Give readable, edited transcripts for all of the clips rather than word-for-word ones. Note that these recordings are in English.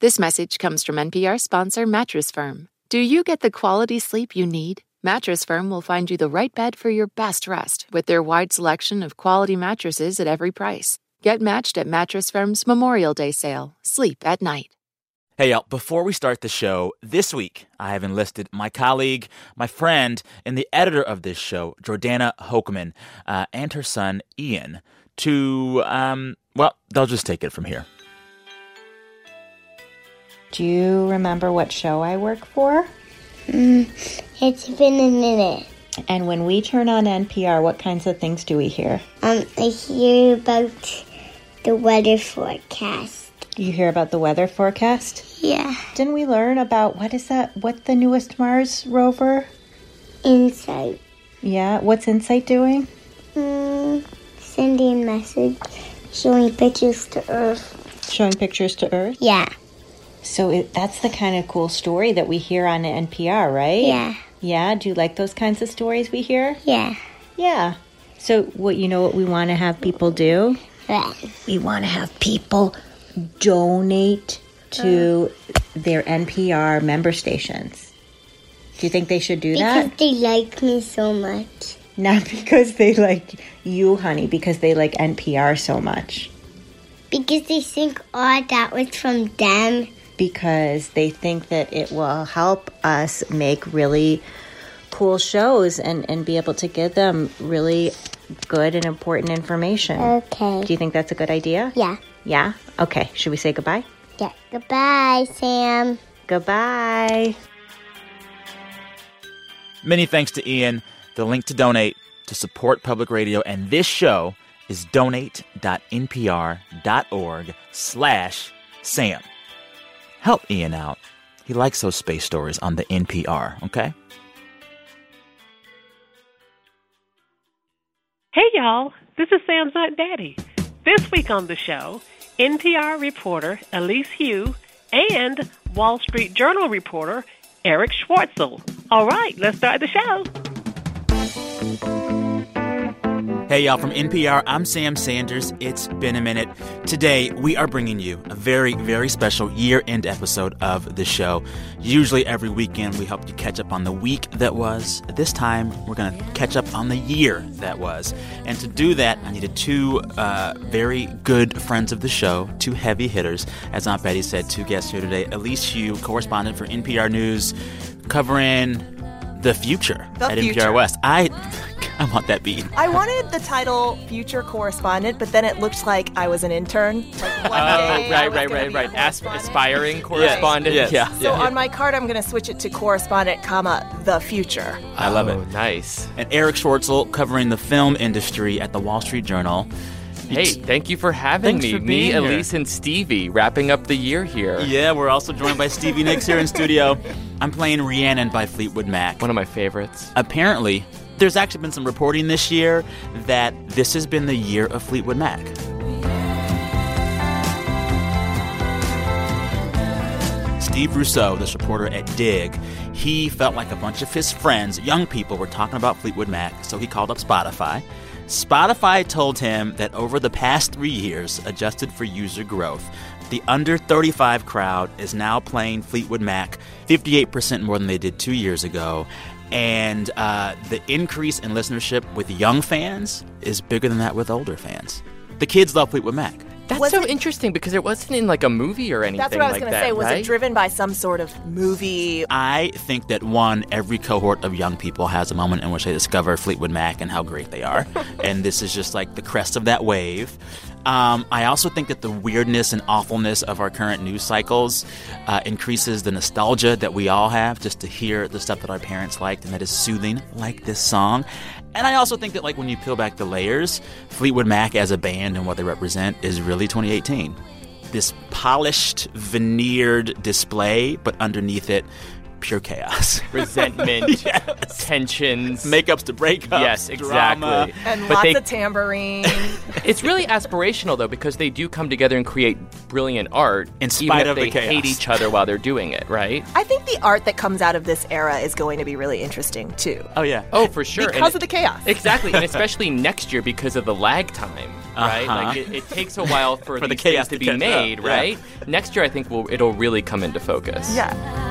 This message comes from NPR sponsor Mattress Firm. Do you get the quality sleep you need? Mattress Firm will find you the right bed for your best rest with their wide selection of quality mattresses at every price. Get matched at Mattress Firm's Memorial Day sale. Sleep at night. Hey, y'all, before we start the show, this week I have enlisted my colleague, my friend, and the editor of this show, Jordana Hochman, and her son, Ian, to, they'll just take it from here. Do you remember what show I work for? It's been a minute. And when we turn on NPR, what kinds of things do we hear? I hear about the weather forecast. You hear about the weather forecast? Yeah. Didn't we learn about, what's the newest Mars rover? InSight. Yeah, what's InSight doing? Sending a message, showing pictures to Earth. Showing pictures to Earth? Yeah. So that's the kind of cool story that we hear on NPR, right? Yeah. Yeah? Do you like those kinds of stories we hear? Yeah. Yeah. So what we want to have people do? What? We want to have people donate to their NPR member stations. Do you think they should do that? Because they like me so much. Not because they like you, honey, because they like NPR so much. Because they think all that was from them. Because they think that it will help us make really cool shows and be able to give them really good and important information. Okay. Do you think that's a good idea? Yeah. Yeah? Okay. Should we say goodbye? Yeah. Goodbye, Sam. Goodbye. Many thanks to Ian. The link to donate to support public radio and this show is donate.npr.org/Sam. Help Ian out. He likes those space stories on the NPR, okay? Hey, y'all. This is Sam's Aunt Daddy. This week on the show, NPR reporter Elise Hu and Wall Street Journal reporter Eric Schwartzel. All right, let's start the show. Hey, y'all, from NPR, I'm Sam Sanders. It's been a minute. Today, we are bringing you a very, very special year-end episode of the show. Usually every weekend, we help you catch up on the week that was. This time, we're going to catch up on the year that was. And to do that, I needed two very good friends of the show, two heavy hitters. As Aunt Betty said, two guests here today. Elise Hu, correspondent for NPR News, covering the future at NPR West. I want that beat. I wanted the title Future Correspondent, but then it looked like I was an intern. Like Right. Aspiring correspondent. Yes. Yeah. So on my card, I'm going to switch it to correspondent, the future. I love it. Nice. And Eric Schwartzel covering the film industry at the Wall Street Journal. Hey, thank you for having me. Me, Elise, and Stevie wrapping up the year here. Yeah, we're also joined by Stevie Nicks here in studio. I'm playing Rhiannon by Fleetwood Mac. One of my favorites. Apparently, there's actually been some reporting this year that this has been the year of Fleetwood Mac. Steve Rousseau, this reporter at Dig, he felt like a bunch of his friends, young people, were talking about Fleetwood Mac, so he called up Spotify. Spotify told him that over the past 3 years, adjusted for user growth, the under 35 crowd is now playing Fleetwood Mac 58% more than they did 2 years ago. And the increase in listenership with young fans is bigger than that with older fans. The kids love Fleetwood Mac. That's so interesting because it wasn't in like a movie or anything like that. That's what I was going to say. Was right? it driven by some sort of movie? I think that, every cohort of young people has a moment in which they discover Fleetwood Mac and how great they are. And this is just like the crest of that wave. I also think that the weirdness and awfulness of our current news cycles increases the nostalgia that we all have just to hear the stuff that our parents liked and that is soothing, like this song. And I also think that, like, when you peel back the layers, Fleetwood Mac as a band and what they represent is really 2018. This polished, veneered display, but underneath it, pure chaos. Resentment, tensions. Makeups to breakups. Yes, exactly. Drama. And lots of tambourine. It's really aspirational, though, because they do come together and create brilliant art in spite of the chaos. They hate each other while they're doing it, right? I think the art that comes out of this era is going to be really interesting, too. Oh, yeah. Oh, for sure. Because of the chaos. Exactly, and especially next year because of the lag time. right? Like it takes a while for the these chaos things to to be catch made, up. right? Next year, I think it'll really come into focus. Yeah.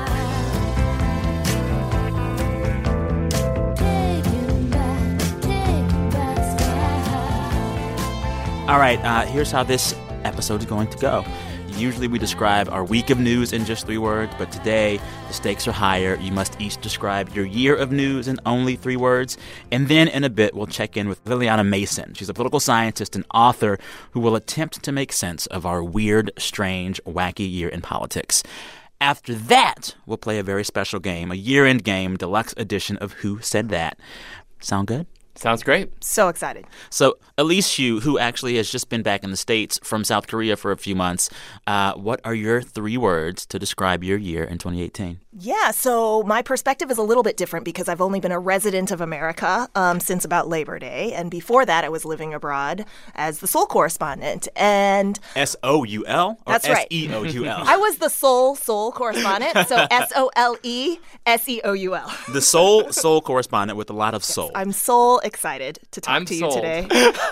All right, here's how this episode is going to go. Usually we describe our week of news in just 3 words, but today the stakes are higher. You must each describe your year of news in only 3 words. And then in a bit, we'll check in with Liliana Mason. She's a political scientist and author who will attempt to make sense of our weird, strange, wacky year in politics. After that, we'll play a very special game, a year-end game, deluxe edition of Who Said That. Sound good? Sounds great. So excited. So Elise Hu, who actually has just been back in the States from South Korea for a few months, what are your 3 words to describe your year in 2018? Yeah, so my perspective is a little bit different because I've only been a resident of America since about Labor Day. And before that, I was living abroad as the Seoul correspondent. And S-O-U-L? Or That's right. S-E-O-U-L? I was the Seoul correspondent, so S-O-L-E-S-E-O-U-L. The Seoul correspondent with a lot of soul. I'm Seoul excited to talk to you sold. today.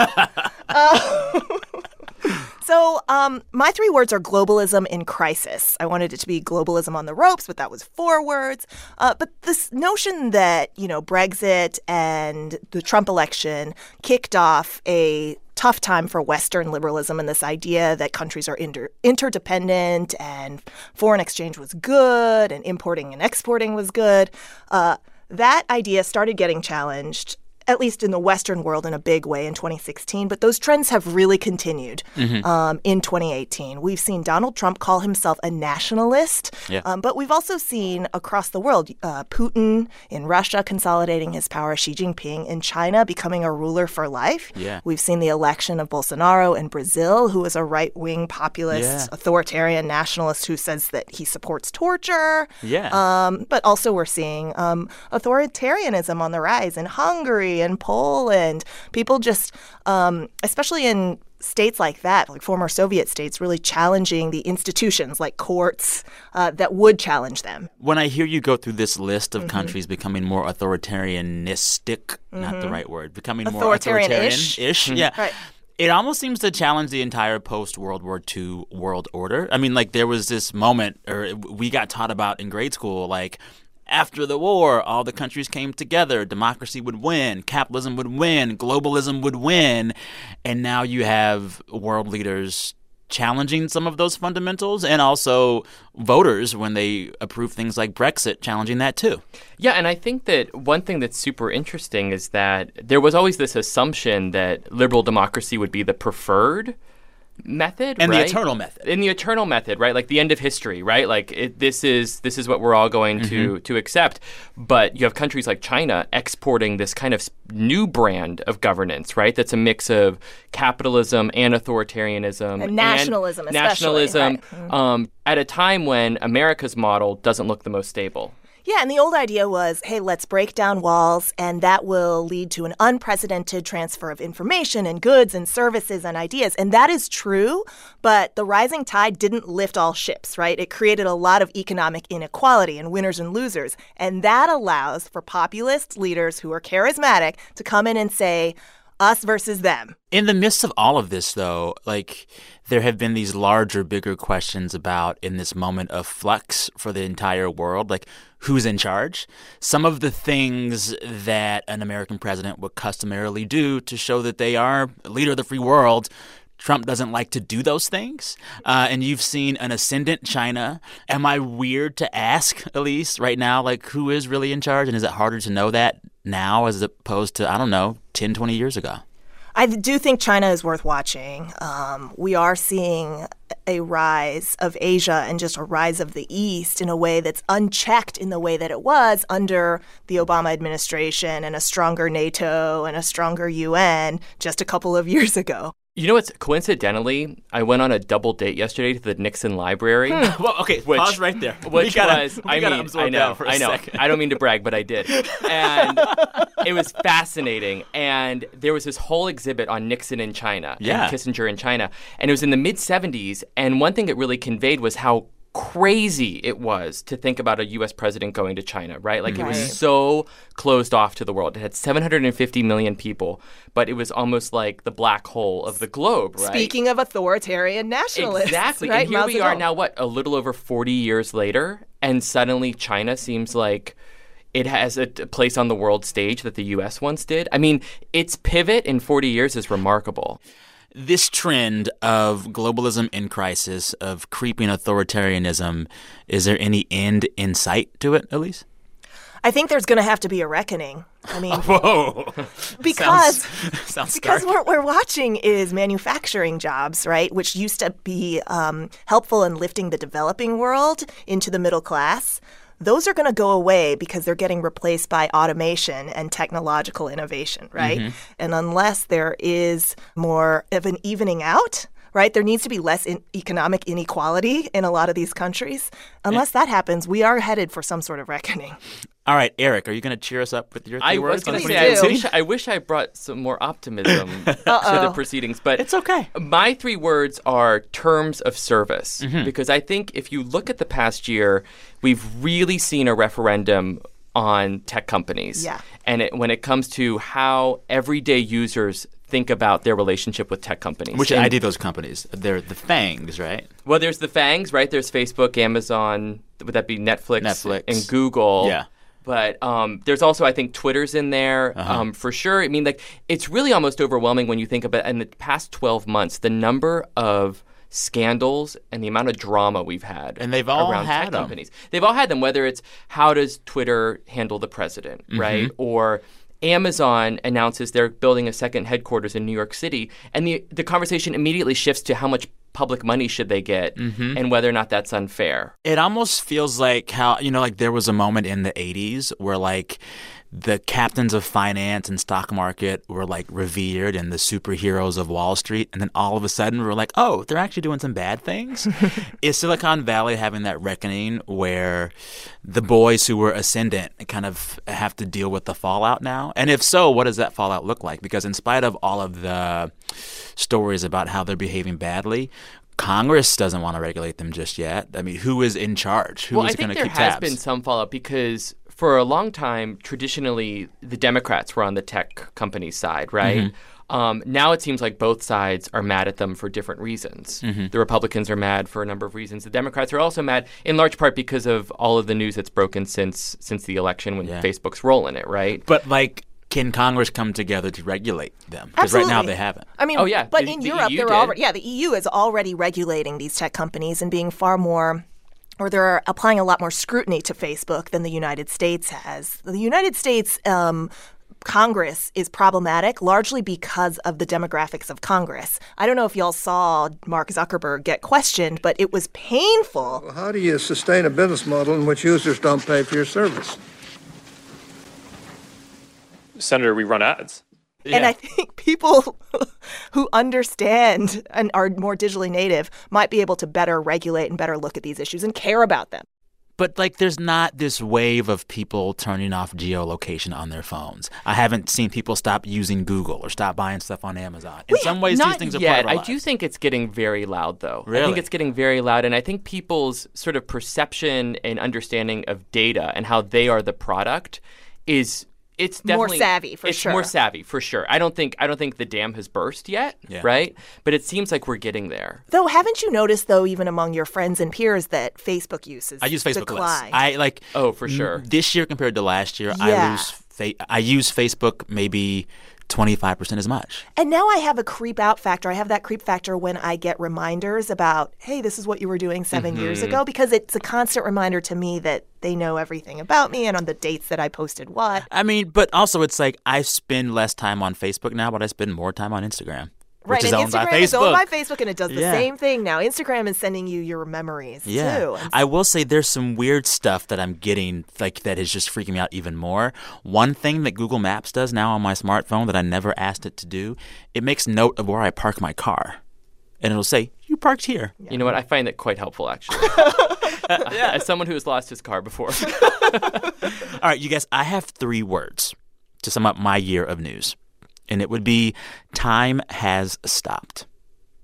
So my 3 words are globalism in crisis. I wanted it to be globalism on the ropes, but that was 4 words. But this notion that, Brexit and the Trump election kicked off a tough time for Western liberalism and this idea that countries are interdependent and foreign exchange was good and importing and exporting was good. That idea started getting challenged, at least in the Western world, in a big way in 2016. But those trends have really continued in 2018. We've seen Donald Trump call himself a nationalist. Yeah. But we've also seen across the world Putin in Russia consolidating his power, Xi Jinping in China becoming a ruler for life. Yeah. We've seen the election of Bolsonaro in Brazil, who is a right-wing populist, authoritarian nationalist who says that he supports torture. Yeah. But also we're seeing authoritarianism on the rise in Hungary and Poland. People just, especially in states like that, like former Soviet states, really challenging the institutions like courts that would challenge them. When I hear you go through this list of countries becoming more authoritarianistic, not the right word, becoming more authoritarian-ish. Yeah. Right. It almost seems to challenge the entire post-World War II world order. I mean, like, there was this moment, or we got taught about in grade school, like, after the war, all the countries came together. Democracy would win. Capitalism would win. Globalism would win. And now you have world leaders challenging some of those fundamentals, and also voters, when they approve things like Brexit, challenging that too. Yeah, and I think that one thing that's super interesting is that there was always this assumption that liberal democracy would be the preferred method, and right? the eternal method. In the eternal method, right? Like the end of history, right? Like this is what we're all going to accept. But you have countries like China exporting this kind of new brand of governance, right? That's a mix of capitalism and authoritarianism and nationalism, especially. Nationalism, at a time when America's model doesn't look the most stable. Yeah, and the old idea was, hey, let's break down walls, and that will lead to an unprecedented transfer of information and goods and services and ideas. And that is true, but the rising tide didn't lift all ships, right? It created a lot of economic inequality and winners and losers. And that allows for populist leaders who are charismatic to come in and say, us versus them. In the midst of all of this, though, like, there have been these larger, bigger questions about, in this moment of flux for the entire world, like, who's in charge? Some of the things that an American president would customarily do to show that they are a leader of the free world, Trump doesn't like to do those things. And you've seen an ascendant China. Am I weird to ask, Elise, right now, like, who is really in charge? And is it harder to know that now as opposed to, 10, 20 years ago? I do think China is worth watching. We are seeing a rise of Asia and just a rise of the East in a way that's unchecked in the way that it was under the Obama administration and a stronger NATO and a stronger UN just a couple of years ago. You know what's coincidentally, I went on a double date yesterday to the Nixon Library. Well, okay, pause right there. Which I know. I don't mean to brag, but I did. And it was fascinating. And there was this whole exhibit on Nixon in China and Kissinger in China. And it was in the mid-'70s. And one thing it really conveyed was how crazy it was to think about a U.S. president going to China, right? Like, it was Right. so closed off to the world. It had 750 million people, but it was almost like the black hole of the globe, right? Speaking of authoritarian nationalists. Exactly. Right? And here Mao we are Zedong. now, a little over 40 years later, and suddenly China seems like it has a place on the world stage that the U.S. once did. I mean, its pivot in 40 years is remarkable. This trend of globalism in crisis, of creeping authoritarianism, is there any end in sight to it, Elise? I think there's going to have to be a reckoning. I mean, Whoa. because Sounds because stark. what we're watching is manufacturing jobs, right, which used to be helpful in lifting the developing world into the middle class. Those are going to go away because they're getting replaced by automation and technological innovation, right? And unless there is more of an evening out, right, there needs to be less economic inequality in a lot of these countries. Unless that happens, we are headed for some sort of reckoning. All right, Eric, are you going to cheer us up with your three I words? was going to on say, 2018? I wish I brought some more optimism to the proceedings, but It's okay. My 3 words are terms of service, because I think if you look at the past year, we've really seen a referendum on tech companies. Yeah. And when it comes to how everyday users think about their relationship with tech companies. Which And- ID those companies? They're the FANGs, right? Well, there's the FANGs, right? There's Facebook, Amazon, would that be Netflix. And Google. Yeah. But there's also, I think, Twitter's in there for sure. I mean, like, it's really almost overwhelming when you think about in the past 12 months, the number of scandals and the amount of drama we've had. And they've all around had tech them. companies. They've all had them, whether it's how does Twitter handle the president, right? Or Amazon announces they're building a second headquarters in New York City. And the conversation immediately shifts to how much public money should they get and whether or not that's unfair. It almost feels like how, like there was a moment in the 80s where like the captains of finance and stock market were like revered and the superheroes of Wall Street. And then all of a sudden we're like, oh, they're actually doing some bad things. Is Silicon Valley having that reckoning where the boys who were ascendant kind of have to deal with the fallout now? And if so, what does that fallout look like? Because in spite of all of the stories about how they're behaving badly, Congress doesn't want to regulate them just yet. I mean, who is in charge? Who is going to keep tabs? Well, I think there has been some fallout because for a long time, traditionally, the Democrats were on the tech companies' side, right? Now it seems like both sides are mad at them for different reasons. The Republicans are mad for a number of reasons. The Democrats are also mad in large part because of all of the news that's broken since the election when Facebook's role in it, right? But like, can Congress come together to regulate them? Because right now they haven't. I mean, Oh, yeah. but The- in the Europe, EU they're did. already, the EU is already regulating these tech companies and being far more, or they're applying a lot more scrutiny to Facebook than the United States has. The United States Congress is problematic largely because of the demographics of Congress. I don't know if y'all saw Mark Zuckerberg get questioned, but it was painful. How do you sustain a business model in which users don't pay for your service? Senator, we run ads. And I think people who understand and are more digitally native might be able to better regulate and better look at these issues and care about them. But, like, there's not this wave of people turning off geolocation on their phones. I haven't seen people stop using Google or stop buying stuff on Amazon. In some ways, these Not things are yet. part of our I lives. do think it's getting very loud, though. I Really? think it's getting very loud, and I think people's sort of perception and understanding of data and how they are the product is it's More definitely savvy, for it's sure. more savvy for sure. I don't think the dam has burst yet, Yeah. right? But it seems like we're getting there. Though, haven't you noticed, though, even among your friends and peers, that Facebook use is I use Facebook less. declined? I like Oh, for sure. This year compared to last year, Yeah. I use Facebook maybe 25% as much. And now I have a creep out factor. I have that creep factor when I get reminders about, hey, this is what you were doing 7 years ago, because it's a constant reminder to me that they know everything about me and on the dates that I posted what. I mean, but also it's like I spend less time on Facebook now, but I spend more time on Instagram. Right, Which is and owned by Instagram is owned Facebook. by Facebook, and it does the Yeah. same thing now. Instagram is sending you your memories, Yeah. too. I will say there's some weird stuff that I'm getting like that is just freaking me out even more. One thing that Google Maps does now on my smartphone that I never asked it to do, it makes note of where I park my car. And it'll say, you parked here. You know what? I find that quite helpful, actually. As someone who has lost his car before. All right, you guys, I have 3 words to sum up my year of news. And it would be time has stopped.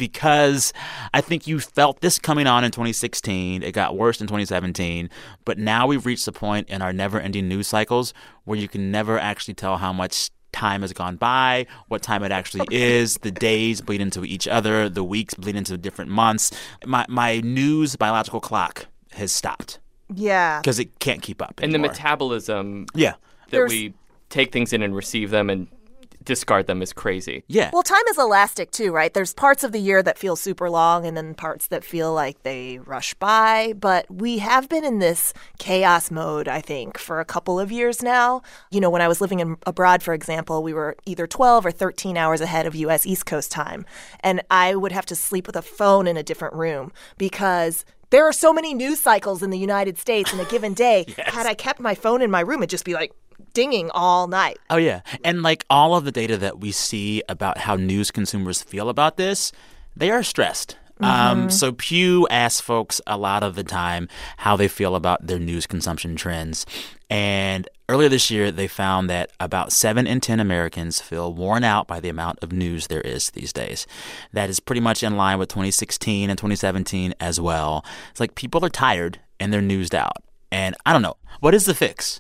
because I think you felt this coming on in 2016. It got worse in 2017. But now we've reached the point in our never-ending news cycles where you can never actually tell how much time has gone by, what time it actually is. The days bleed into each other. The weeks bleed into different months. My news biological clock has stopped. Yeah. Because it can't keep up And anymore. the metabolism Yeah. that we take things in and receive them and discard them is crazy. Yeah. Well, time is elastic too, right? There's parts of the year that feel super long and then parts that feel like they rush by. But we have been in this chaos mode, I think, for a couple of years now. You know, when I was living abroad, for example, we were either 12 or 13 hours ahead of U.S. East Coast time. And I would have to sleep with a phone in a different room because there are so many news cycles in the United States in a given day. Yes. Had I kept my phone in my room, it'd just be like dinging all night. Oh, yeah. And like all of the data that we see about how news consumers feel about this, they are stressed. So Pew asks folks a lot of the time how they feel about their news consumption trends. And earlier this year, they found that about 7 in 10 Americans feel worn out by the amount of news there is these days. That is pretty much in line with 2016 and 2017 as well. It's like people are tired and they're newsed out. And I don't know. What is the fix?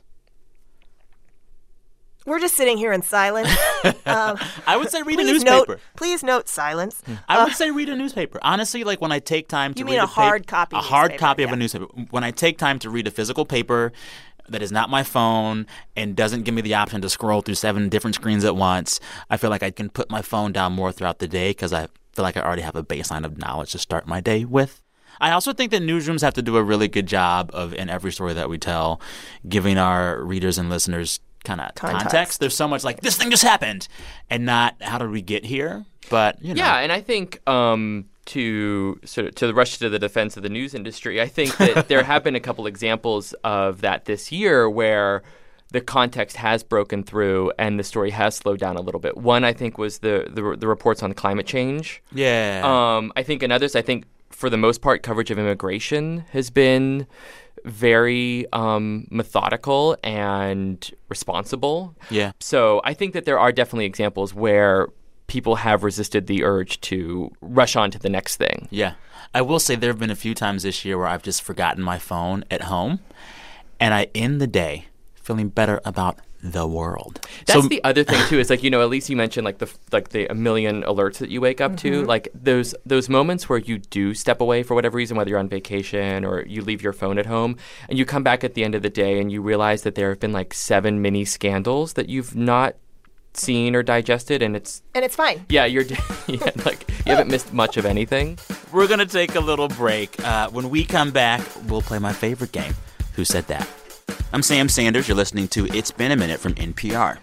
We're just sitting here in silence. I would say read a newspaper. Please note silence. I would say read a newspaper. Honestly, like when I take time to You read mean a hard copy a hard newspaper, copy of yeah. a newspaper. When I take time to read a physical paper that is not my phone and doesn't give me the option to scroll through 7 different screens at once, I feel like I can put my phone down more throughout the day because I feel like I already have a baseline of knowledge to start my day with. I also think that newsrooms have to do a really good job of, in every story that we tell, giving our readers and listeners kind of context. There's so much like, this thing just happened, and not how did we get here? But, you know. Yeah, and I think to rush to the defense of the news industry, I think that there have been a couple examples of that this year where the context has broken through and the story has slowed down a little bit. One, I think, was the reports on climate change. Yeah. I think in others, for the most part, coverage of immigration has been very methodical and responsible. Yeah. So I think that there are definitely examples where people have resisted the urge to rush on to the next thing. Yeah. I will say there have been a few times this year where I've just forgotten my phone at home, and I end the day feeling better about the world. That's the other thing too. Is like, at least you mentioned like the a million alerts that you wake up to. Like those moments where you do step away for whatever reason, whether you're on vacation or you leave your phone at home, and you come back at the end of the day and you realize that there have been like 7 mini scandals that you've not seen or digested, and it's fine. Yeah, you haven't missed much of anything. We're gonna take a little break. When we come back, we'll play my favorite game, Who Said That? I'm Sam Sanders. You're listening to It's Been a Minute from NPR.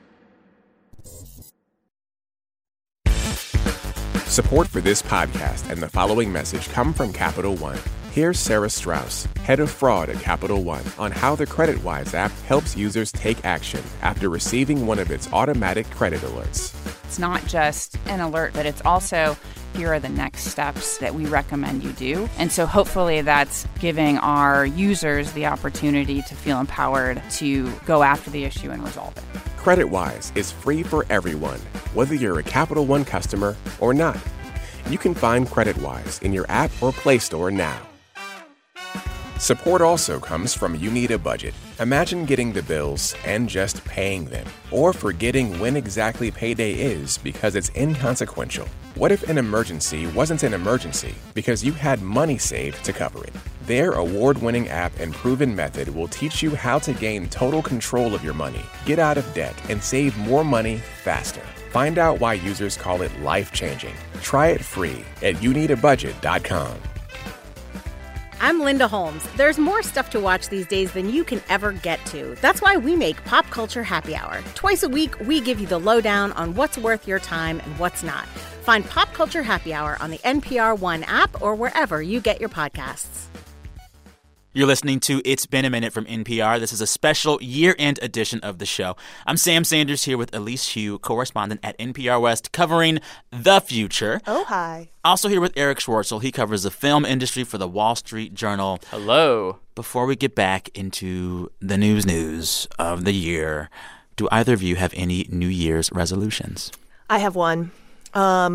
Support for this podcast and the following message come from Capital One. Here's Sarah Strauss, head of fraud at Capital One, on how the CreditWise app helps users take action after receiving one of its automatic credit alerts. It's not just an alert, but it's also, here are the next steps that we recommend you do. And so hopefully that's giving our users the opportunity to feel empowered to go after the issue and resolve it. CreditWise is free for everyone, whether you're a Capital One customer or not. You can find CreditWise in your app or Play Store now. Support also comes from You Need a Budget. Imagine getting the bills and just paying them, or forgetting when exactly payday is because it's inconsequential. What if an emergency wasn't an emergency because you had money saved to cover it? Their award-winning app and proven method will teach you how to gain total control of your money, get out of debt, and save more money faster. Find out why users call it life-changing. Try it free at youneedabudget.com. I'm Linda Holmes. There's more stuff to watch these days than you can ever get to. That's why we make Pop Culture Happy Hour. Twice a week, we give you the lowdown on what's worth your time and what's not. Find Pop Culture Happy Hour on the NPR One app or wherever you get your podcasts. You're listening to It's Been a Minute from NPR. This is a special year-end edition of the show. I'm Sam Sanders here with Elise Hu, correspondent at NPR West, covering the future. Oh, hi. Also here with Eric Schwartzel. He covers the film industry for the Wall Street Journal. Hello. Before we get back into the news of the year, do either of you have any New Year's resolutions? I have one.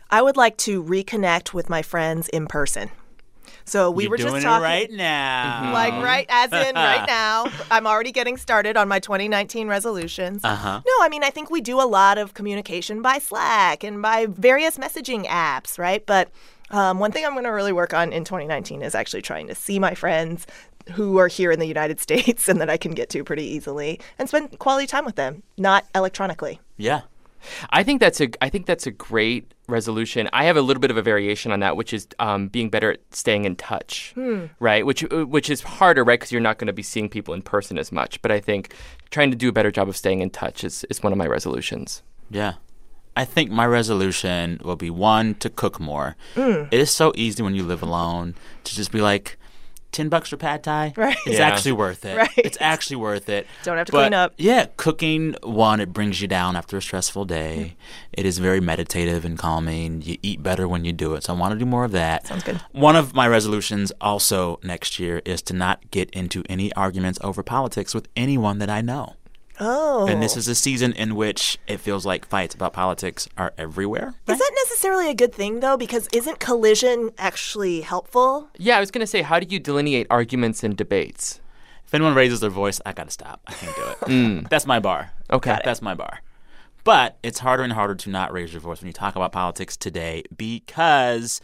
I would like to reconnect with my friends in person. So we You're were just doing talking it right now. like as in right now. I'm already getting started on my 2019 resolutions. Uh-huh. No, I mean, I think we do a lot of communication by Slack and by various messaging apps, right? But one thing I'm going to really work on in 2019 is actually trying to see my friends who are here in the United States and that I can get to pretty easily and spend quality time with them, not electronically. Yeah. I think that's a great resolution. I have a little bit of a variation on that, which is being better at staying in touch, right? Which is harder, right? Because you're not going to be seeing people in person as much. But I think trying to do a better job of staying in touch is one of my resolutions. Yeah. I think my resolution will be, one, to cook more. It is so easy when you live alone to just be like, $10 for pad thai? Right. It's actually worth it. Right. It's actually worth it. Don't have to clean up. Yeah, cooking, one, it brings you down after a stressful day. It is very meditative and calming. You eat better when you do it. So I want to do more of that. Sounds good. One of my resolutions also next year is to not get into any arguments over politics with anyone that I know. Oh. And this is a season in which it feels like fights about politics are everywhere. Is that necessarily a good thing, though? Because isn't collision actually helpful? Yeah, I was going to say, how do you delineate arguments and debates? If anyone raises their voice, I got to stop. I can't do it. That's my bar. Okay. That's my bar. But it's harder and harder to not raise your voice when you talk about politics today because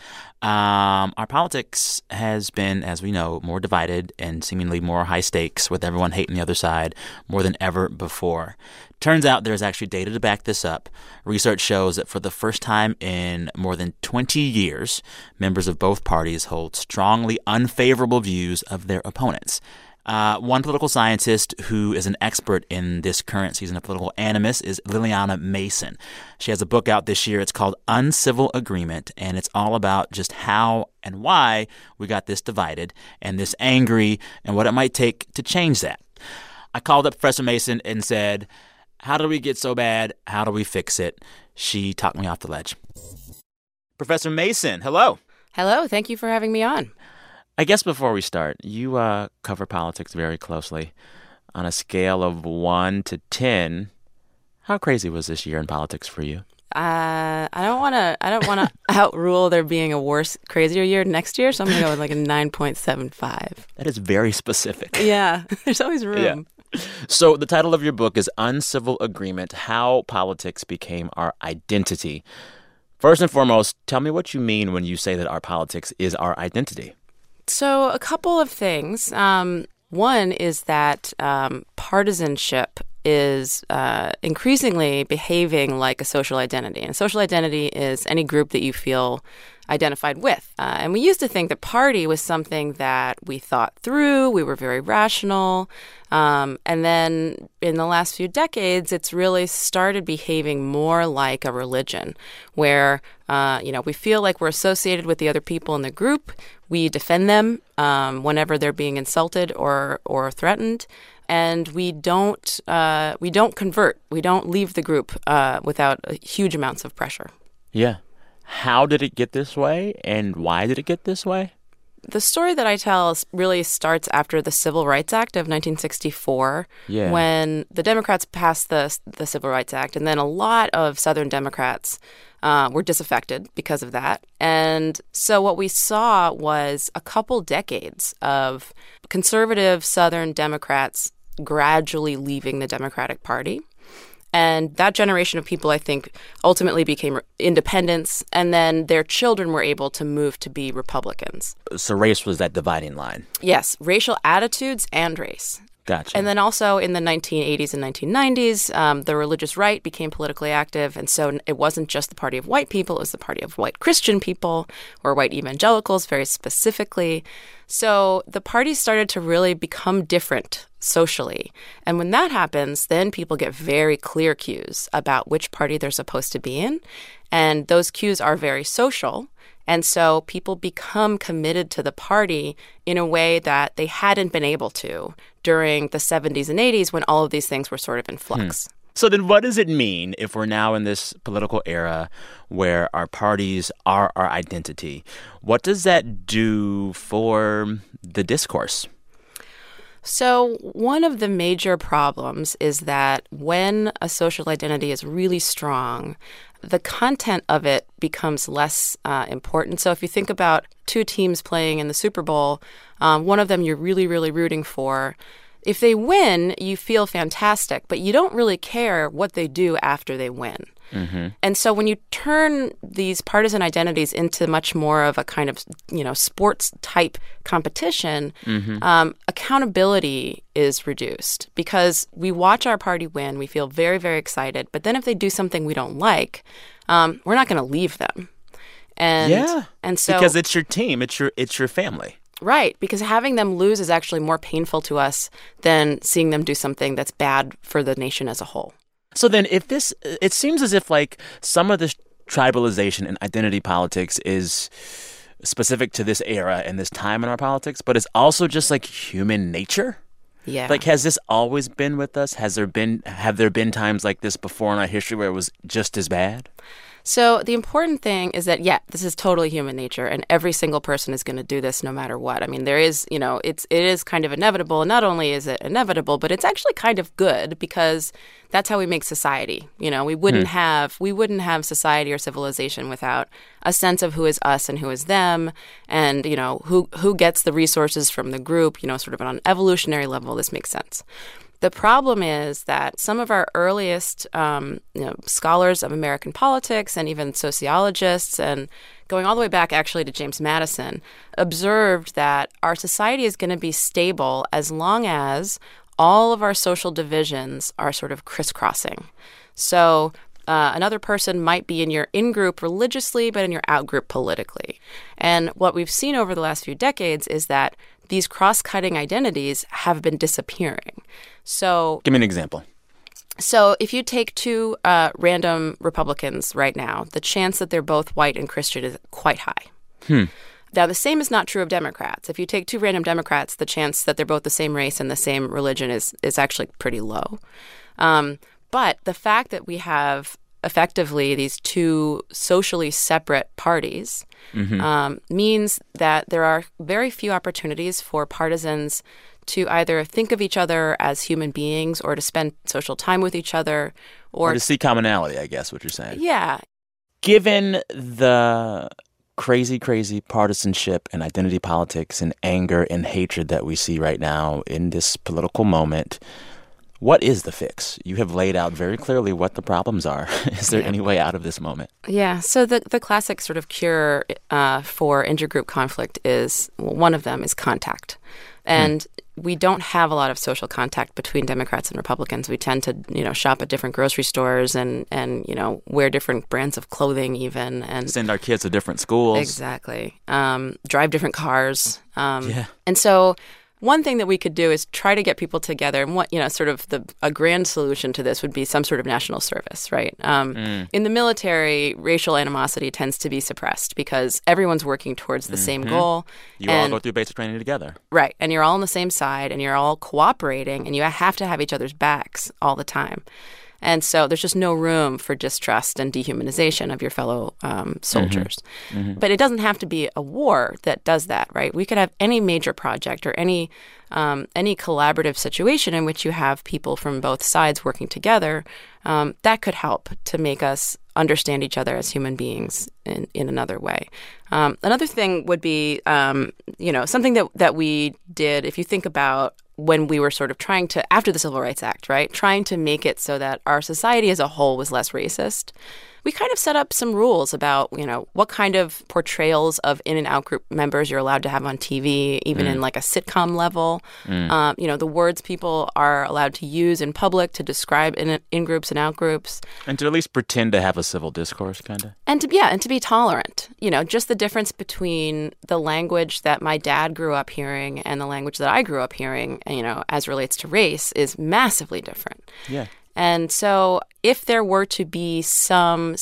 our politics has been, as we know, more divided and seemingly more high stakes with everyone hating the other side more than ever before. Turns out there's actually data to back this up. Research shows that for the first time in more than 20 years, members of both parties hold strongly unfavorable views of their opponents. One political scientist who is an expert in this current season of political animus is Liliana Mason. She has a book out this year. It's called Uncivil Agreement, and it's all about just how and why we got this divided and this angry and what it might take to change that. I called up Professor Mason and said, how did we get so bad? How do we fix it? She talked me off the ledge. Professor Mason, hello. Hello. Thank you for having me on. I guess before we start, you cover politics very closely. On a scale of 1 to 10, how crazy was this year in politics for you? I don't want to outrule there being a worse, crazier year next year, so I'm going to go with like a 9.75. That is very specific. Yeah, there's always room. Yeah. So the title of your book is Uncivil Agreement: How Politics Became Our Identity. First and foremost, tell me what you mean when you say that our politics is our identity. So a couple of things. One is that partisanship is increasingly behaving like a social identity. And a social identity is any group that you feel identified with. And we used to think that party was something that we thought through. We were very rational. And then in the last few decades, it's really started behaving more like a religion where, we feel like we're associated with the other people in the group. We defend them whenever they're being insulted or threatened. And we don't convert. We don't leave the group without huge amounts of pressure. Yeah. How did it get this way, and why did it get this way? The story that I tell really starts after the Civil Rights Act of 1964, when the Democrats passed the Civil Rights Act, and then a lot of Southern Democrats were disaffected because of that. And so what we saw was a couple decades of conservative Southern Democrats gradually leaving the Democratic Party. And that generation of people, I think, ultimately became independents, and then their children were able to move to be Republicans. So race was that dividing line? Yes, racial attitudes and race. Gotcha. And then also in the 1980s and 1990s, the religious right became politically active. And so it wasn't just the party of white people. It was the party of white Christian people or white evangelicals, very specifically. So the parties started to really become different socially. And when that happens, then people get very clear cues about which party they're supposed to be in. And those cues are very social. And so people become committed to the party in a way that they hadn't been able to during the 70s and 80s when all of these things were sort of in flux. So then what does it mean if we're now in this political era where our parties are our identity? What does that do for the discourse? So one of the major problems is that when a social identity is really strong, the content of it becomes less important. So if you think about two teams playing in the Super Bowl, one of them you're really, really rooting for. If they win, you feel fantastic, but you don't really care what they do after they win. Mm-hmm. And so when you turn these partisan identities into much more of a kind of, sports type competition, accountability is reduced because we watch our party win. We feel very, very excited. But then if they do something we don't like, we're not going to leave them. And so because it's your team, it's your family. Right, because having them lose is actually more painful to us than seeing them do something that's bad for the nation as a whole. So then it seems as if like some of this tribalization and identity politics is specific to this era and this time in our politics, but it's also just like human nature. Yeah. Like, has this always been with us? Have there been times like this before in our history where it was just as bad? So the important thing is that, this is totally human nature, and every single person is going to do this no matter what. I mean, there is, it is kind of inevitable. And not only is it inevitable, but it's actually kind of good because that's how we make society. We wouldn't have society or civilization without a sense of who is us and who is them, and who gets the resources from the group. Sort of on an evolutionary level, this makes sense. The problem is that some of our earliest scholars of American politics and even sociologists, and going all the way back actually to James Madison, observed that our society is going to be stable as long as all of our social divisions are sort of crisscrossing. So another person might be in your in-group religiously, but in your out-group politically. And what we've seen over the last few decades is that these cross-cutting identities have been disappearing. So, give me an example. So if you take two random Republicans right now, the chance that they're both white and Christian is quite high. Now, the same is not true of Democrats. If you take two random Democrats, the chance that they're both the same race and the same religion is actually pretty low. But the fact that we have effectively these two socially separate parties means that there are very few opportunities for partisans to either think of each other as human beings or to spend social time with each other. Or to see commonality, I guess, what you're saying. Yeah. Given the crazy, crazy partisanship and identity politics and anger and hatred that we see right now in this political moment, what is the fix? You have laid out very clearly what the problems are. Is there any way out of this moment? Yeah. So the classic sort of cure for intergroup conflict is, one of them is contact. And we don't have a lot of social contact between Democrats and Republicans. We tend to, shop at different grocery stores and wear different brands of clothing even. And send our kids to different schools. Exactly. Drive different cars. Yeah. And so one thing that we could do is try to get people together. And what, sort of a grand solution to this would be some sort of national service, right? In the military, racial animosity tends to be suppressed because everyone's working towards the same goal. You all go through basic training together. Right. And you're all on the same side and you're all cooperating and you have to have each other's backs all the time. And so there's just no room for distrust and dehumanization of your fellow soldiers. But it doesn't have to be a war that does that, right? We could have any major project or any collaborative situation in which you have people from both sides working together. That could help to make us understand each other as human beings in another way. Another thing would be, something that we did, if you think about when we were sort of trying to, after the Civil Rights Act, right, trying to make it so that our society as a whole was less racist, we kind of set up some rules about, what kind of portrayals of in and out group members you're allowed to have on TV, even in like a sitcom level. The words people are allowed to use in public to describe in groups and out groups. And to at least pretend to have a civil discourse, kind of. And to be tolerant. Just the difference between the language that my dad grew up hearing and the language that I grew up hearing, as relates to race is massively different. Yeah. And so if there were to be some,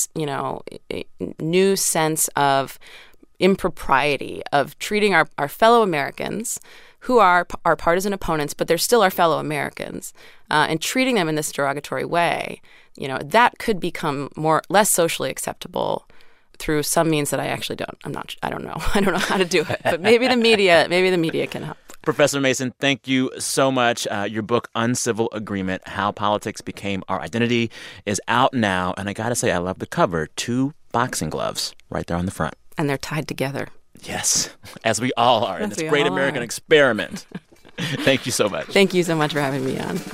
new sense of impropriety of treating our fellow Americans who are our partisan opponents, but they're still our fellow Americans, and treating them in this derogatory way, that could become less socially acceptable through some means that I actually don't know. I don't know how to do it, but maybe the media can help. Professor Mason, thank you so much. Your book, Uncivil Agreement, How Politics Became Our Identity, is out now. And I got to say, I love the cover. 2 boxing gloves right there on the front. And they're tied together. Yes, as we all are in this great American experiment. Thank you so much. Thank you so much for having me on.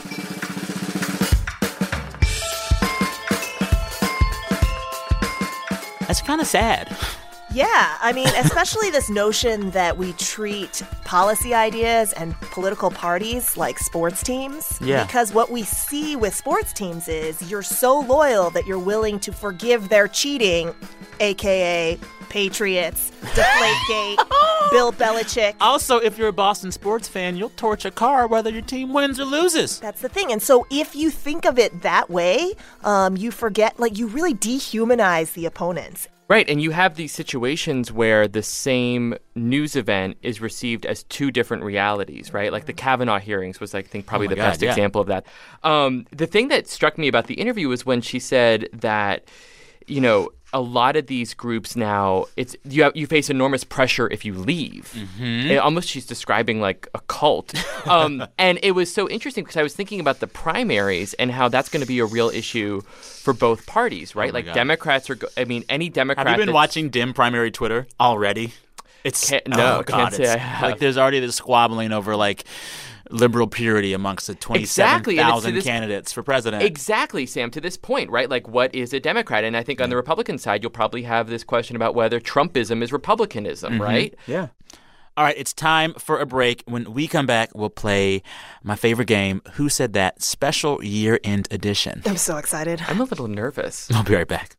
That's kind of sad. Yeah, I mean, especially this notion that we treat policy ideas and political parties like sports teams. Yeah. Because what we see with sports teams is you're so loyal that you're willing to forgive their cheating, a.k.a. Patriots, Deflategate, Bill Belichick. Also, if you're a Boston sports fan, you'll torch a car whether your team wins or loses. That's the thing. And so if you think of it that way, you forget, like, you really dehumanize the opponents. Right, and you have these situations where the same news event is received as 2 different realities, right? Like the Kavanaugh hearings was, I think, probably the best example of that. The thing that struck me about the interview was when she said that, you know, a lot of these groups now, it's you face enormous pressure if you leave. Mm-hmm. Almost she's describing like a cult. And it was so interesting because I was thinking about the primaries and how that's going to be a real issue for both parties, right? Like God. Democrats are, any Democrat. Have you been watching Dem primary Twitter already? It's can't say I have. Like there's already this squabbling over like liberal purity amongst the 27,000 candidates for president. Exactly, Sam, to this point, right? Like, what is a Democrat? And I think on the Republican side, you'll probably have this question about whether Trumpism is Republicanism, right? Yeah. All right, it's time for a break. When we come back, we'll play my favorite game, Who Said That? Special Year-End Edition. I'm so excited. I'm a little nervous. I'll be right back.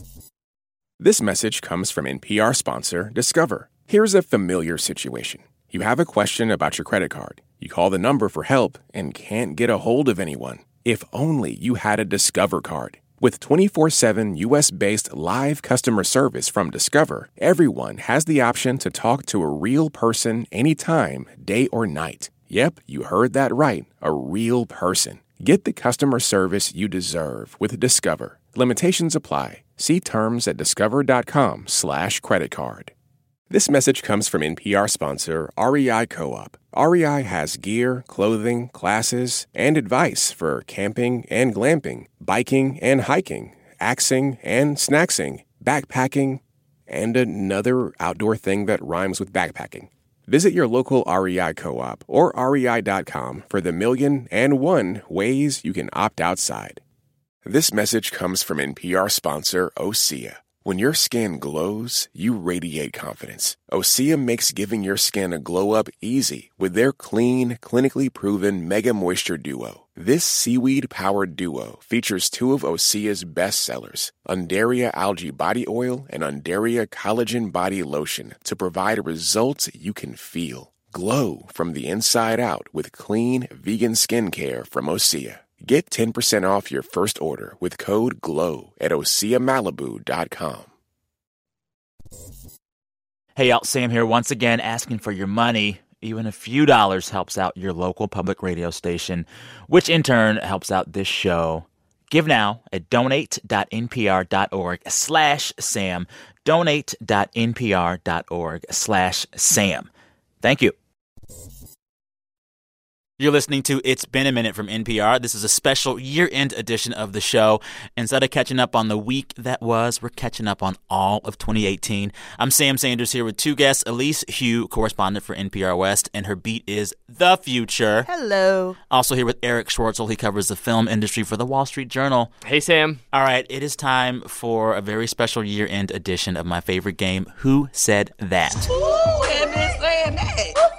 This message comes from NPR sponsor Discover. Here's a familiar situation. You have a question about your credit card. You call the number for help and can't get a hold of anyone. If only you had a Discover card. With 24/7 U.S.-based live customer service from Discover, everyone has the option to talk to a real person anytime, day or night. Yep, you heard that right, a real person. Get the customer service you deserve with Discover. Limitations apply. See terms at discover.com/creditcard. This message comes from NPR sponsor REI Co-op. REI has gear, clothing, classes, and advice for camping and glamping, biking and hiking, axing and snacksing, backpacking, and another outdoor thing that rhymes with backpacking. Visit your local REI Co-op or rei.com for the 1,000,001 ways you can opt outside. This message comes from NPR sponsor Osea. When your skin glows, you radiate confidence. Osea makes giving your skin a glow-up easy with their clean, clinically proven Mega Moisture Duo. This seaweed-powered duo features 2 of Osea's best sellers, Undaria Algae Body Oil and Undaria Collagen Body Lotion, to provide results you can feel. Glow from the inside out with clean, vegan skincare from Osea. Get 10% off your first order with code GLOW at OseaMalibu.com. Hey, y'all, Sam here once again asking for your money. Even a few dollars helps out your local public radio station, which in turn helps out this show. Give now at donate.npr.org/Sam. Donate.npr.org/Sam. Thank you. You're listening to It's Been a Minute from NPR. This is a special year-end edition of the show. Instead of catching up on the week that was, we're catching up on all of 2018. I'm Sam Sanders here with 2 guests, Elise Hu, correspondent for NPR West, and her beat is The Future. Hello. Also here with Eric Schwartzel. He covers the film industry for The Wall Street Journal. Hey, Sam. All right, it is time for a very special year-end edition of my favorite game, Who Said That? Ooh, and been saying that. Who said that?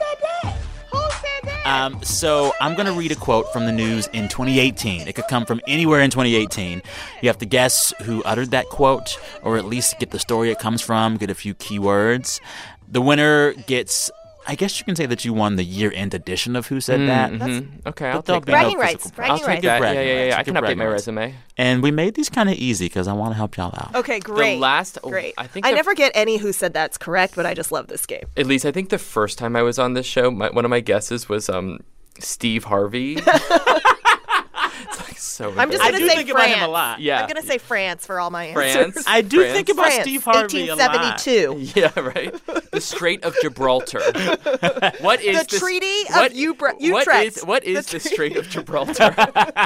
So I'm going to read a quote from the news in 2018. It could come from anywhere in 2018. You have to guess who uttered that quote, or at least get the story it comes from, get a few keywords. The winner gets, I guess you can say that you won the year-end edition of Who Said That. Mm-hmm. Okay, I'll take that. Bragging rights. I'll take that. Yeah. I can update my resume. And we made these kind of easy because I want to help y'all out. Okay, great. Great. I never get any Who Said That's correct, but I just love this game. At least I think the first time I was on this show, one of my guesses was Steve Harvey. So I'm just going to I do say think France. about him a lot. Yeah. I'm going to say France for all my France. answers. I do think about France, Steve Harvey a lot. 1872. Yeah, right. The Strait of Gibraltar. What is The Treaty of Utrecht. What is the Strait of Gibraltar?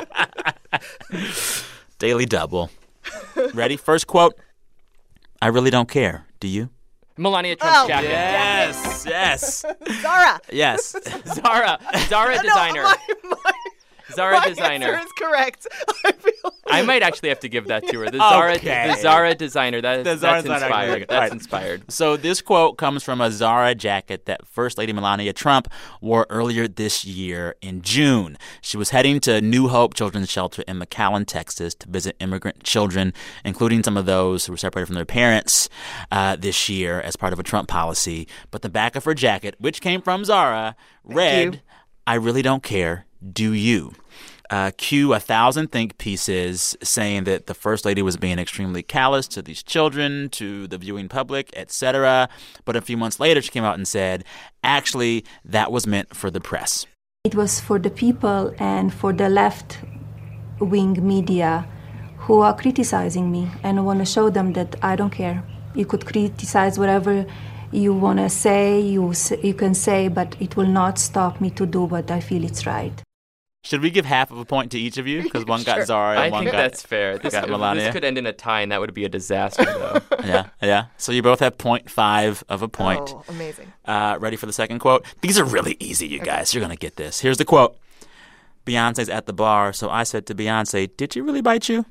Daily Double. Ready? First quote. I really don't care. Do you? Melania Trump's jacket. Yes. Zara. Yes. Zara designer. Zara My designer. answer is correct. I might actually have to give that to her. The Zara designer. That's inspired. That's inspired. So this quote comes from a Zara jacket that First Lady Melania Trump wore earlier this year in June. She was heading to New Hope Children's Shelter in McAllen, Texas, to visit immigrant children, including some of those who were separated from their parents this year as part of a Trump policy. But the back of her jacket, which came from Zara, read, I really don't care. Do you? Cue 1,000 think pieces saying that the First Lady was being extremely callous to these children, to the viewing public, etc. But a few months later, she came out and said, actually, that was meant for the press. It was for the people and for the left-wing media who are criticizing me, and I want to show them that I don't care. You could criticize whatever you want to say, you can say, but it will not stop me to do what I feel it's right. Should we give half of a point to each of you? Because one got Zara and one got that's fair. This could end in a tie, and that would be a disaster, though. Yeah. So you both have 0.5 of a point. Oh, amazing. Ready for the second quote? These are really easy, you guys. You're going to get this. Here's the quote. Beyonce's at the bar, so I said to Beyonce, did she really bite you?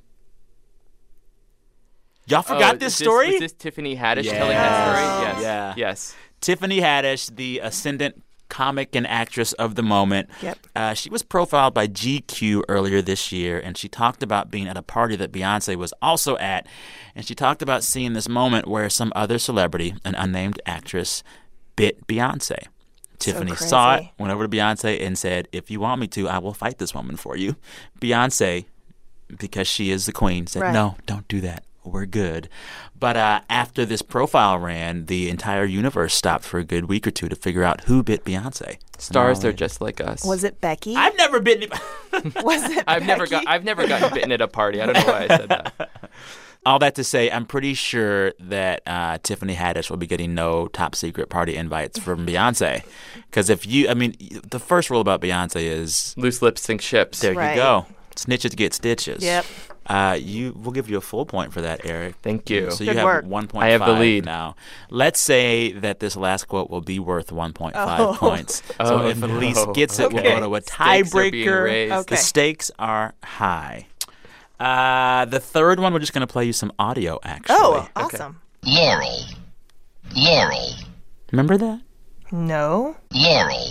Y'all forgot this story? Was this Tiffany Haddish telling that story? Yeah. Yes. Tiffany Haddish, the ascendant comic and actress of the moment. Yep. She was profiled by GQ earlier this year, and she talked about being at a party that Beyonce was also at. And she talked about seeing this moment where some other celebrity, an unnamed actress, bit Beyonce. Tiffany saw it, went over to Beyonce and said, if you want me to, I will fight this woman for you. Beyonce, because she is the queen, said, no, don't do that. We're good. But after this profile ran, the entire universe stopped for a good week or two to figure out who bit Beyonce. Stars, they're just like us. Was it Becky? I've never bitten. Was it I've never gotten bitten at a party. I don't know why I said that. All that to say, I'm pretty sure that Tiffany Haddish will be getting no top secret party invites from Beyonce. Because the first rule about Beyonce is loose lips sink ships. There you go. Snitches get stitches. Yep. We'll give you a full point for that, Eric. Thank you. So Good you have work. 1.5 I have the lead now. Let's say that this last quote will be worth 1.5 points. So if Elise gets it, we'll go to a tiebreaker. The stakes are high. The third one, we're just going to play you some audio, actually. Oh, awesome. Laurel. Remember that? No. Laurel.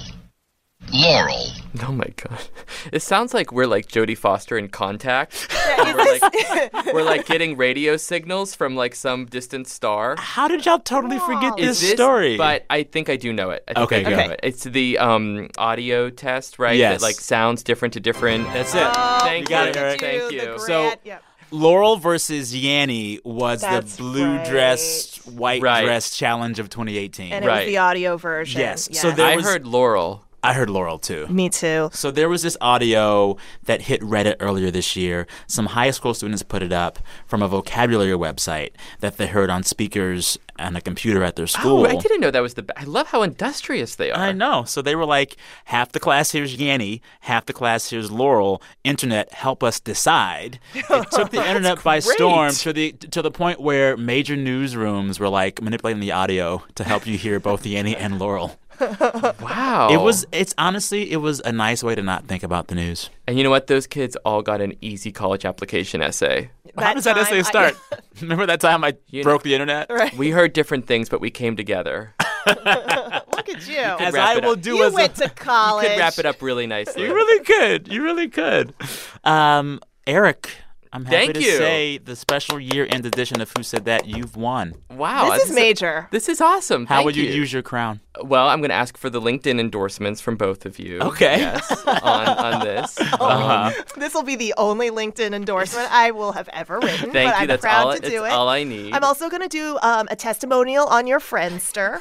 Oh, my God. It sounds like we're like Jodie Foster in Contact. We're like getting radio signals from like some distant star. How did y'all totally forget this story? But I think I do know it. I Okay, know it. It's the audio test, right? Yes. That like sounds different to different. That's it. Thank you. you. Got it, Eric. Thank you. So Laurel versus Yanny was the blue dress, white dress challenge of 2018. And it was the audio version. Yes. Yeah. So I heard Laurel. I heard Laurel, too. Me too. So there was this audio that hit Reddit earlier this year. Some high school students put it up from a vocabulary website that they heard on speakers on a computer at their school. Oh, I didn't know that was I love how industrious they are. I know. So they were like, half the class here's Yanny, half the class here's Laurel. Internet, help us decide. It took the internet by storm to the point where major newsrooms were like manipulating the audio to help you hear both Yanny and Laurel. Wow. It was a nice way to not think about the news. And you know what? Those kids all got an easy college application essay. How does that essay start? Remember that time I broke the internet? Right. We heard different things, but we came together. Look at you. As I will do. You went to college. You could wrap it up really nicely. You really could. Eric, I'm happy to say the special year-end edition of Who Said That, you've won. Wow. This is major. This is awesome. How would you use your crown? Well, I'm going to ask for the LinkedIn endorsements from both of you. Okay. Yes, on this. This will be the only LinkedIn endorsement I will have ever written. Thank but you. I'm That's proud all. to do it's it. all I need. I'm also going to do a testimonial on your Friendster.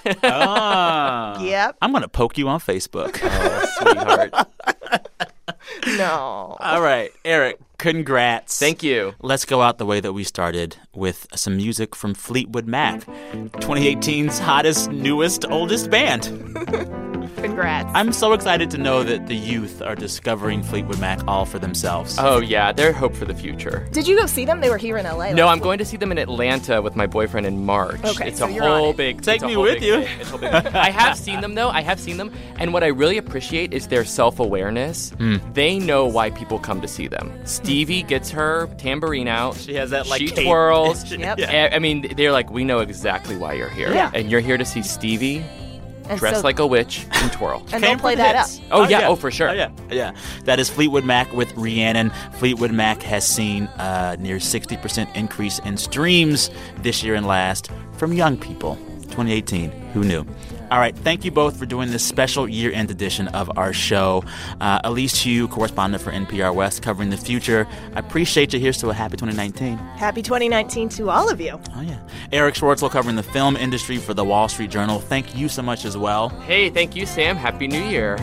Yep. I'm going to poke you on Facebook. Oh, sweetheart. No. All right, Eric, Congrats. Thank you. Let's go out the way that we started with some music from Fleetwood Mac, 2018's hottest, newest, oldest band. Congrats. I'm so excited to know that the youth are discovering Fleetwood Mac all for themselves. Oh, yeah. They're hope for the future. Did you go see them? They were here in L.A. No, I'm going to see them in Atlanta with my boyfriend in March. Okay, it's so a you're whole on it. big Take me with you. It's a whole big thing. I have seen them, though. I have seen them. And what I really appreciate is their self-awareness. They know why people come to see them. Stevie gets her tambourine out. She has that, like, She cape. twirls. Yep. Yeah. I mean, they're like, we know exactly why you're here. Yeah. And you're here to see Stevie And dress so- like a witch and twirl. And they'll play that up. Oh, yeah. Oh, for sure. Yeah. That is Fleetwood Mac with Rhiannon. Fleetwood Mac has seen a near 60% increase in streams this year and last from young people. 2018. Who knew? All right. Thank you both for doing this special year-end edition of our show. Elise Hu, correspondent for NPR West, covering the future. I appreciate you. Here's to a happy 2019. Happy 2019 to all of you. Oh, yeah. Eric Schwartzel covering the film industry for the Wall Street Journal. Thank you so much as well. Hey, thank you, Sam. Happy New Year.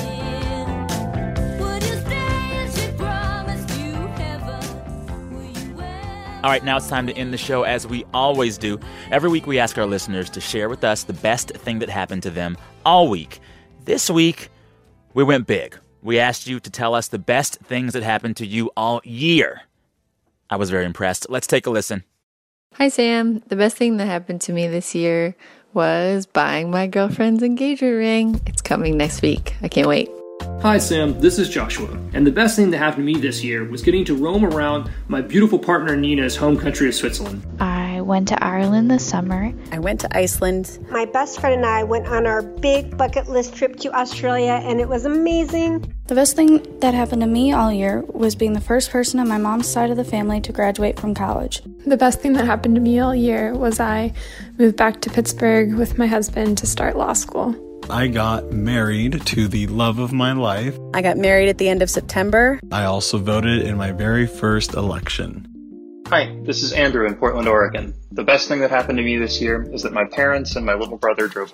All right, now it's time to end the show as we always do. Every week we ask our listeners to share with us the best thing that happened to them all week. This week, we went big. We asked you to tell us the best things that happened to you all year. I was very impressed. Let's take a listen. Hi, Sam. The best thing that happened to me this year was buying my girlfriend's engagement ring. It's coming next week. I can't wait. Hi Sam, this is Joshua, and the best thing that happened to me this year was getting to roam around my beautiful partner Nina's home country of Switzerland. I went to Ireland this summer. I went to Iceland. My best friend and I went on our big bucket list trip to Australia, and it was amazing. The best thing that happened to me all year was being the first person on my mom's side of the family to graduate from college. The best thing that happened to me all year was I moved back to Pittsburgh with my husband to start law school. I got married to the love of my life. I got married at the end of September. I also voted in my very first election. Hi, this is Andrew in Portland, Oregon. The best thing that happened to me this year is that my parents and my little brother drove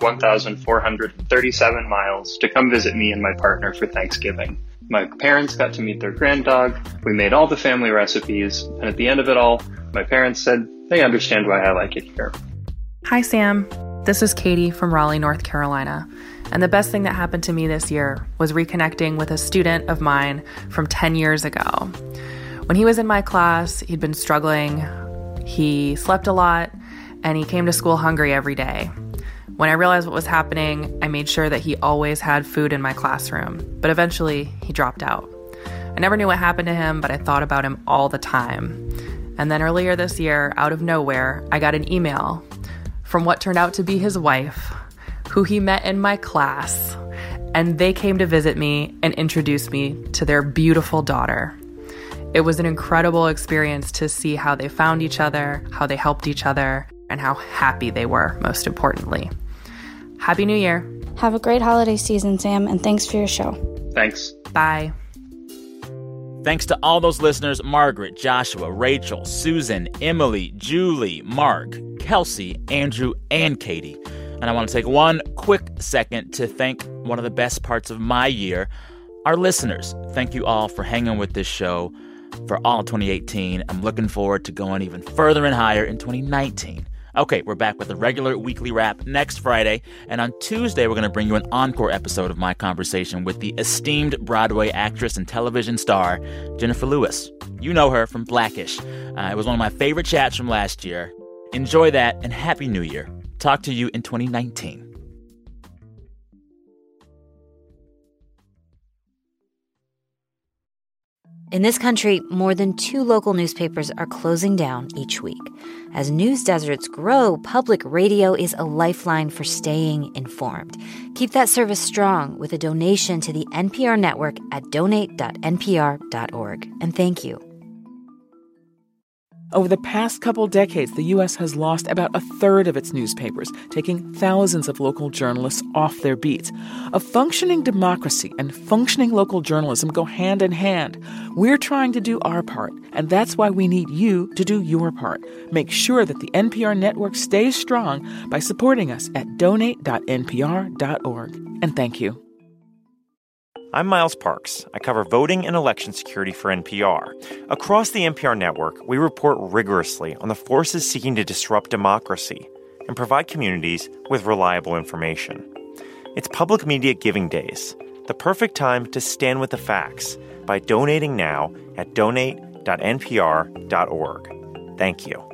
1,437 miles to come visit me and my partner for Thanksgiving. My parents got to meet their grand dog, we made all the family recipes, and at the end of it all, my parents said they understand why I like it here. Hi, Sam. This is Katie from Raleigh, North Carolina. And the best thing that happened to me this year was reconnecting with a student of mine from 10 years ago. When he was in my class, he'd been struggling, he slept a lot, and he came to school hungry every day. When I realized what was happening, I made sure that he always had food in my classroom, but eventually he dropped out. I never knew what happened to him, but I thought about him all the time. And then earlier this year, out of nowhere, I got an email from what turned out to be his wife, who he met in my class, and they came to visit me and introduce me to their beautiful daughter. It was an incredible experience to see how they found each other, how they helped each other, and how happy they were, most importantly. Happy New Year. Have a great holiday season, Sam, and thanks for your show. Thanks. Bye. Thanks to all those listeners, Margaret, Joshua, Rachel, Susan, Emily, Julie, Mark, Kelsey, Andrew, and Katie. And I want to take one quick second to thank one of the best parts of my year, our listeners. Thank you all for hanging with this show for all of 2018. I'm looking forward to going even further and higher in 2019. Okay, we're back with a regular weekly wrap next Friday. And on Tuesday, we're going to bring you an encore episode of my conversation with the esteemed Broadway actress and television star, Jennifer Lewis. You know her from Blackish. It was one of my favorite chats from last year. Enjoy that, and Happy New Year. Talk to you in 2019. In this country, more than 2 local newspapers are closing down each week. As news deserts grow, public radio is a lifeline for staying informed. Keep that service strong with a donation to the NPR network at donate.npr.org. And thank you. Over the past couple decades, the U.S. has lost about a third of its newspapers, taking thousands of local journalists off their beats. A functioning democracy and functioning local journalism go hand in hand. We're trying to do our part, and that's why we need you to do your part. Make sure that the NPR network stays strong by supporting us at donate.npr.org. And thank you. I'm Miles Parks. I cover voting and election security for NPR. Across the NPR network, we report rigorously on the forces seeking to disrupt democracy and provide communities with reliable information. It's Public Media Giving Days, the perfect time to stand with the facts by donating now at donate.npr.org. Thank you.